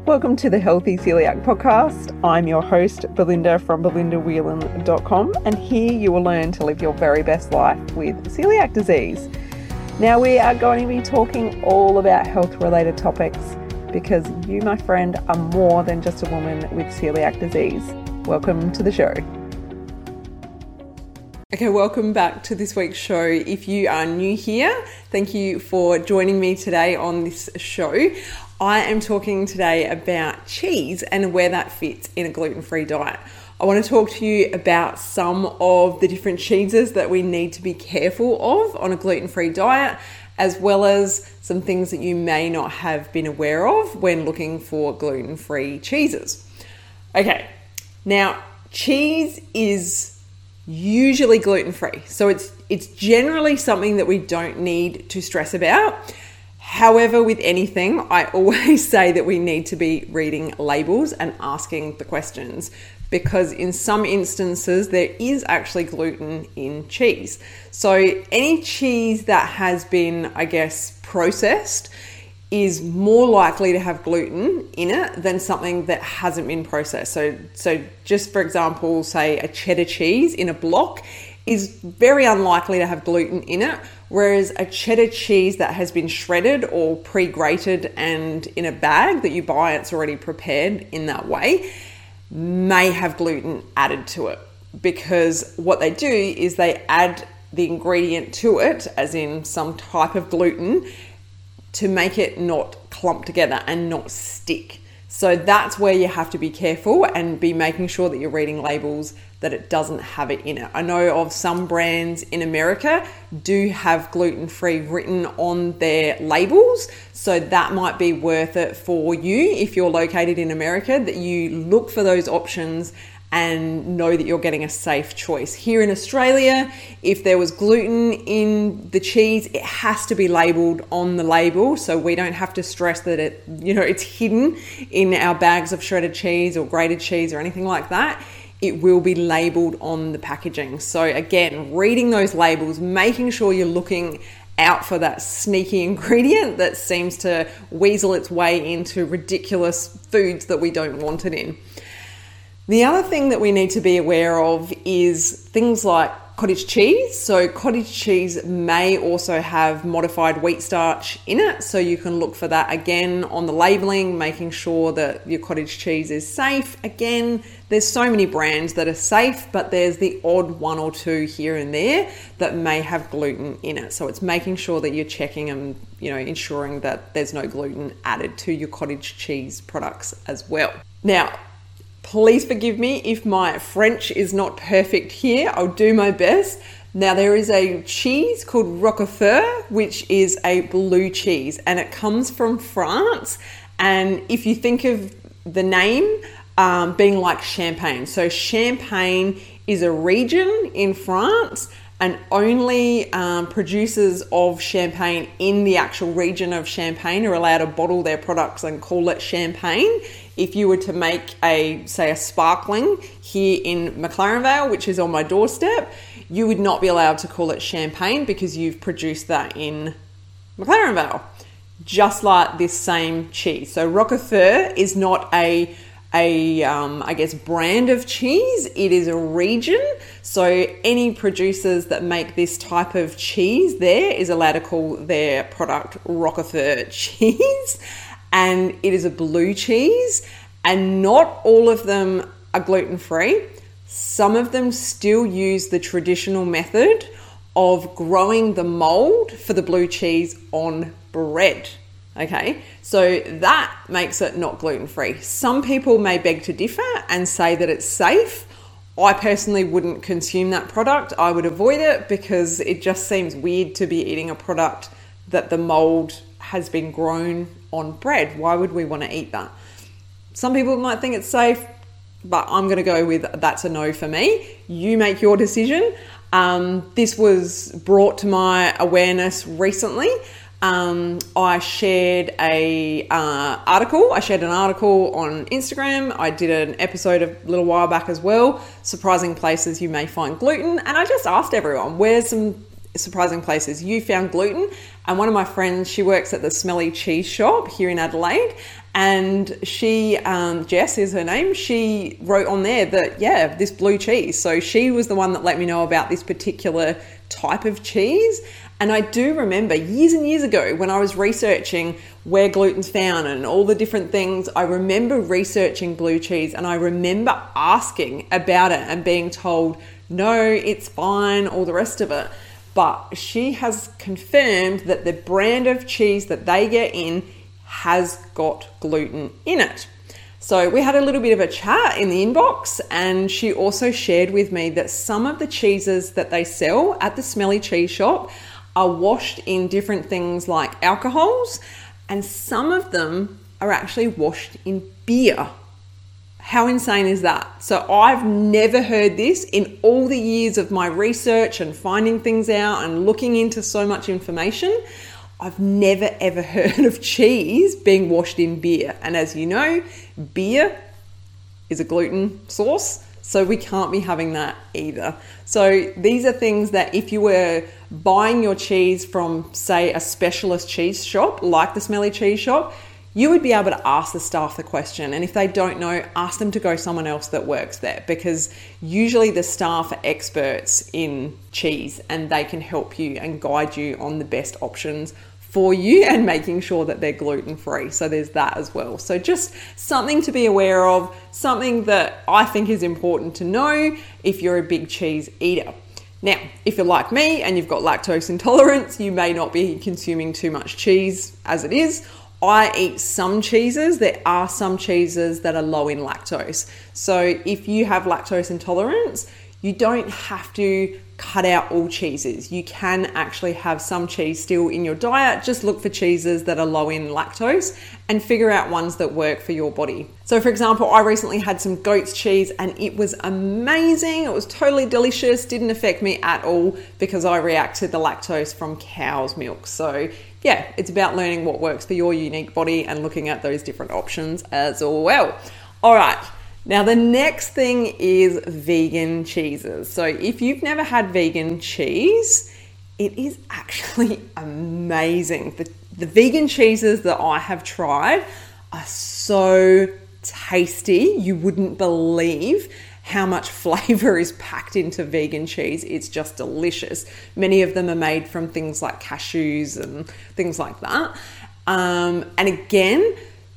Welcome to the Healthy Celiac Podcast. I'm your host, Belinda from belindawhelan.com, and here you will learn to live your very best life with celiac disease. Now we are going to be talking all about health-related topics because you, my friend, are more than just a woman with celiac disease. Welcome to the show. Okay, welcome back to this week's show. If you are new here, thank you for joining me today on this show. I am talking today about cheese and where that fits in a gluten-free diet. I want to talk to you about some of the different cheeses that we need to be careful of on a gluten-free diet, as well as some things that you may not have been aware of when looking for gluten-free cheeses. Okay, now cheese is usually gluten-free, so it's generally something that we don't need to stress about. However, with anything, I always say that we need to be reading labels and asking the questions, because in some instances there is actually gluten in cheese. So any cheese that has been, processed is more likely to have gluten in it than something that hasn't been processed. So just for example, say a cheddar cheese in a block is very unlikely to have gluten in it, whereas a cheddar cheese that has been shredded or pre-grated and in a bag that you buy, it's already prepared in that way, may have gluten added to it, because what they do is they add the ingredient to it, as in some type of gluten, to make it not clump together and not stick. So that's where you have to be careful and be making sure that you're reading labels that it doesn't have it in it. I know of some brands in America do have gluten-free written on their labels, so that might be worth it for you if you're located in America, that you look for those options and know that you're getting a safe choice. Here in Australia, if there was gluten in the cheese, it has to be labeled on the label, so we don't have to stress that it's hidden in our bags of shredded cheese or grated cheese or anything like that. It will be labeled on the packaging. So again, reading those labels, making sure you're looking out for that sneaky ingredient that seems to weasel its way into ridiculous foods that we don't want it in. The other thing that we need to be aware of is things like cottage cheese. So cottage cheese may also have modified wheat starch in it. So you can look for that again on the labeling, making sure that your cottage cheese is safe. Again, there's so many brands that are safe, but there's the odd one or two here and there that may have gluten in it. So it's making sure that you're checking and, ensuring that there's no gluten added to your cottage cheese products as well. Now, please forgive me if my French is not perfect here. I'll do my best. Now, there is a cheese called Roquefort, which is a blue cheese, and it comes from France. And if you think of the name being like Champagne, so Champagne is a region in France, and only producers of Champagne in the actual region of Champagne are allowed to bottle their products and call it Champagne. If you were to make a sparkling here in McLaren Vale, which is on my doorstep, you would not be allowed to call it Champagne because you've produced that in McLaren Vale. Just like this same cheese. So Roquefort is not a brand of cheese. It is a region. So any producers that make this type of cheese there is allowed to call their product Roquefort cheese. And it is a blue cheese, and not all of them are gluten-free. Some of them still use the traditional method of growing the mold for the blue cheese on bread. Okay, so that makes it not gluten-free. Some people may beg to differ and say that it's safe. I personally wouldn't consume that product. I would avoid it because it just seems weird to be eating a product that the mold has been grown on bread. Why would we want to eat that? Some people might think it's safe, but I'm going to go with that's a no for me. You make your decision. This was brought to my awareness recently. I shared an article on Instagram. I did an episode a little while back as well, surprising places you may find gluten. And I just asked everyone, where's some surprising places. You found gluten, and one of my friends, she works at the Smelly Cheese Shop here in Adelaide, and she, Jess is her name, she wrote on there that, yeah, this blue cheese. So she was the one that let me know about this particular type of cheese. And I do remember years and years ago when I was researching where gluten's found and all the different things, I remember researching blue cheese, and I remember asking about it and being told, no, it's fine, all the rest of it. But she has confirmed that the brand of cheese that they get in has got gluten in it. So we had a little bit of a chat in the inbox, and she also shared with me that some of the cheeses that they sell at the Smelly Cheese Shop are washed in different things like alcohols, and some of them are actually washed in beer. How insane is that? So I've never heard this in all the years of my research and finding things out and looking into so much information. I've never ever heard of cheese being washed in beer. And as you know, beer is a gluten source, so we can't be having that either. So these are things that if you were buying your cheese from, say, a specialist cheese shop like the Smelly Cheese Shop, you would be able to ask the staff the question. And if they don't know, ask them to go someone else that works there, because usually the staff are experts in cheese and they can help you and guide you on the best options for you and making sure that they're gluten-free. So there's that as well. So just something to be aware of, something that I think is important to know if you're a big cheese eater. Now, if you're like me and you've got lactose intolerance, you may not be consuming too much cheese as it is. I eat some cheeses. There are some cheeses that are low in lactose. So if you have lactose intolerance, you don't have to cut out all cheeses. You can actually have some cheese still in your diet. Just look for cheeses that are low in lactose and figure out ones that work for your body. So for example, I recently had some goat's cheese and it was amazing. It was totally delicious. Didn't affect me at all because I react to the lactose from cow's milk. So yeah, it's about learning what works for your unique body and looking at those different options as well. All right. Now, the next thing is vegan cheeses. So if you've never had vegan cheese, it is actually amazing. The vegan cheeses that I have tried are so tasty. You wouldn't believe how much flavor is packed into vegan cheese. It's just delicious. Many of them are made from things like cashews and things like that. And again,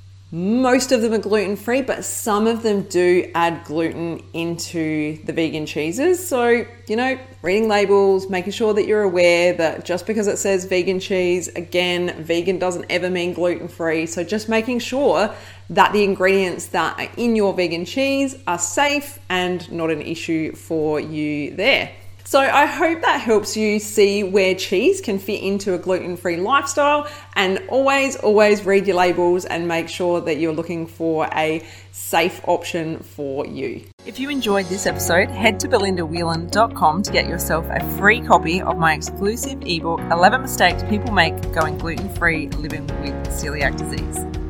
most of them are gluten-free, but some of them do add gluten into the vegan cheeses. So, reading labels, making sure that you're aware that just because it says vegan cheese, again, vegan doesn't ever mean gluten-free. So just making sure that the ingredients that are in your vegan cheese are safe and not an issue for you there. So I hope that helps you see where cheese can fit into a gluten-free lifestyle, and always read your labels and make sure that you're looking for a safe option for you. If you enjoyed this episode, head to belindawhelan.com to get yourself a free copy of my exclusive ebook, 11 Mistakes People Make Going Gluten-Free Living with Celiac Disease.